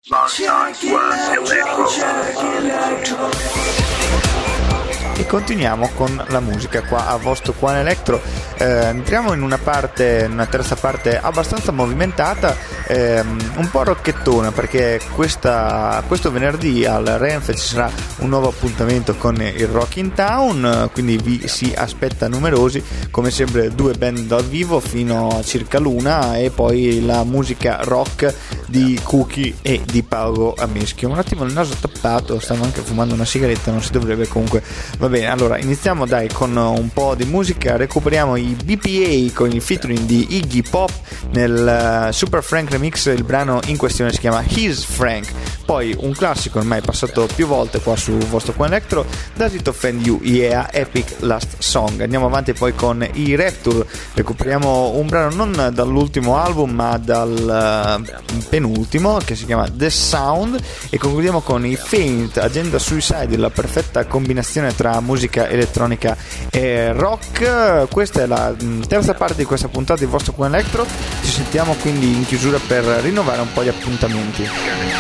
E continuiamo con la musica qua a Vostok One Electro. Entriamo in una terza parte abbastanza movimentata, un po' rocchettona, perché questo venerdì al Renfe ci sarà un nuovo appuntamento con il Rock in Town, quindi vi si aspetta numerosi, come sempre 2 band dal vivo fino a circa l'una, e poi la musica rock di Cookie e di Paolo Amischio. Un attimo il naso tappato, stavo anche fumando una sigaretta, non si dovrebbe, comunque va bene. Allora iniziamo con un po' di musica, recuperiamo i BPA con il featuring di Iggy Pop nel Super Frank Remix. Il brano in questione si chiama He's Frank. Poi un classico ormai passato più volte qua su Vostok One Electro, Does It Offend You? Yeah, Epic Last Song. Andiamo avanti poi con i Rapture, recuperiamo un brano non dall'ultimo album ma dal penultimo, che si chiama The Sound, e concludiamo con i Faint, Agenda Suicide, la perfetta combinazione tra musica elettronica e rock. Questa è la terza parte di questa puntata di Vostok One Electro. Ci sentiamo quindi in chiusura per rinnovare un po' gli appuntamenti.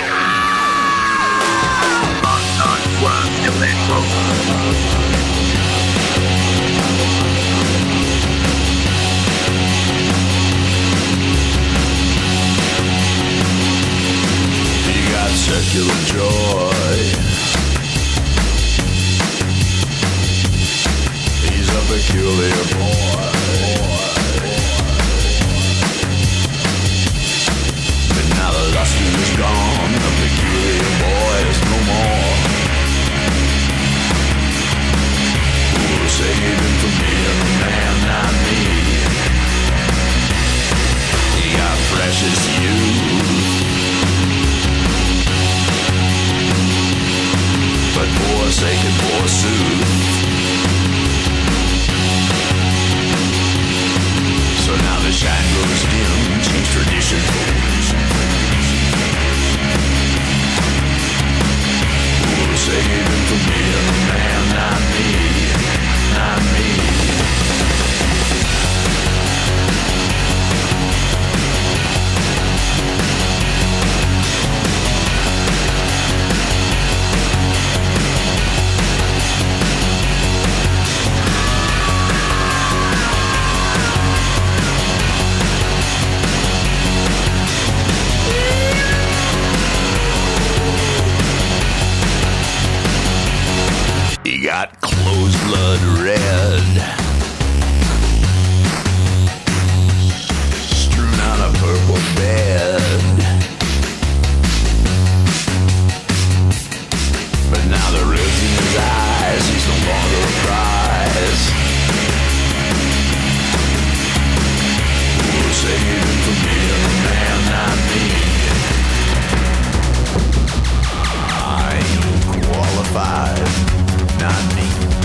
Secular joy. He's a peculiar boy. But now the luster is gone, the peculiar boy is no more. Oh, save him for me and the man not me. He got precious youth, but forsaken forsooth. So now the shine grows dim, change tradition. Forsaken for me and the man, not me, not me. He got closed blood red, strewn on a purple bed. But now the ribs in his eyes, he's no longer a prize. Oh, save him for me and the man, not me. I ain't qualified, not me.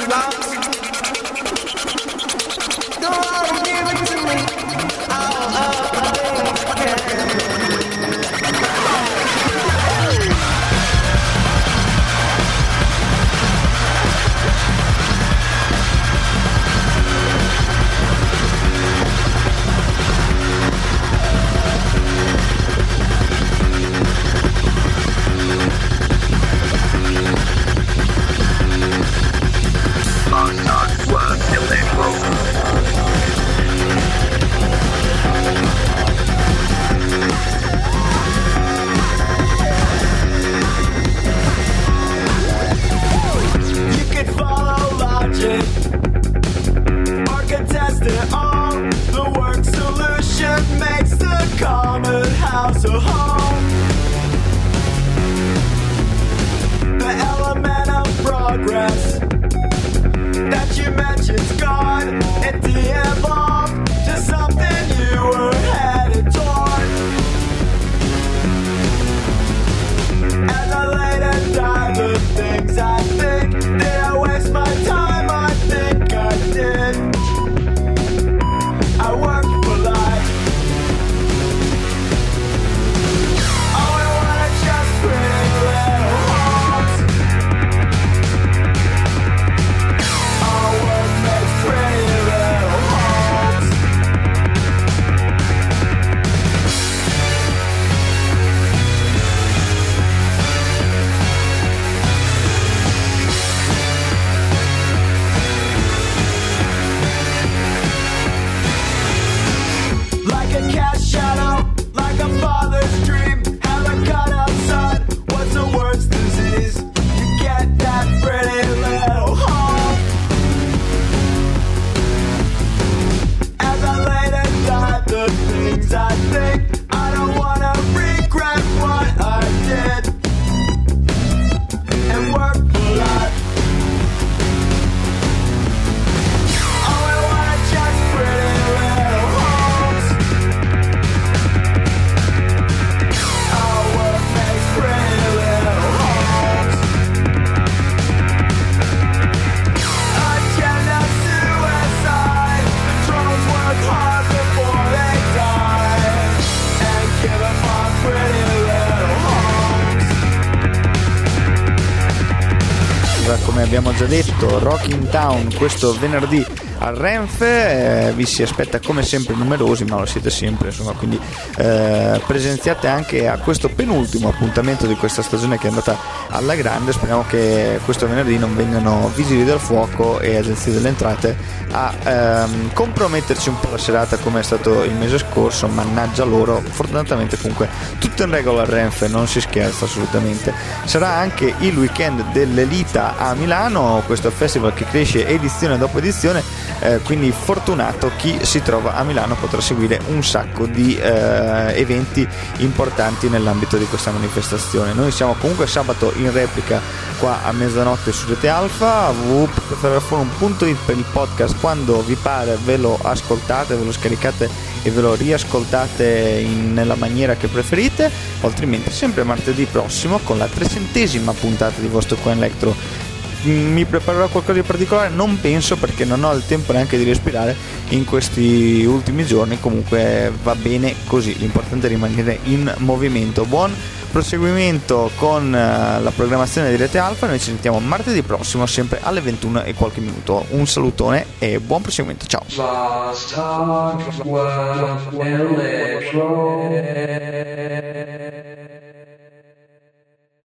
Come abbiamo già detto, Rock in Town questo venerdì al Renfe, vi si aspetta come sempre numerosi, ma lo siete sempre, insomma, quindi presenziate anche a questo penultimo appuntamento di questa stagione che è andata alla grande. Speriamo che questo venerdì non vengano vigili del fuoco e agenzie delle entrate a comprometterci un po' la serata come è stato il mese scorso, mannaggia loro. Fortunatamente comunque tutto in regola al Renfe, non si scherza assolutamente. Sarà anche il weekend dell'Elita a Milano, questo festival che cresce edizione dopo edizione, quindi fortunato chi si trova a Milano potrà seguire un sacco di eventi importanti nell'ambito di questa manifestazione. Noi siamo comunque sabato in replica qua a mezzanotte su Rete Alfa, www.ferraforum.it per il podcast. Quando vi pare ve lo ascoltate, ve lo scaricate e ve lo riascoltate nella maniera che preferite, altrimenti sempre martedì prossimo con la 300ª puntata di vostro Qua Electro. Mi preparerò qualcosa di particolare? Non penso, perché non ho il tempo neanche di respirare in questi ultimi giorni. Comunque va bene così, l'importante è rimanere in movimento. Buon proseguimento con la programmazione di Rete Alfa. Noi ci sentiamo martedì prossimo sempre alle 21 e qualche minuto. Un salutone e buon proseguimento, ciao. Last time was electro.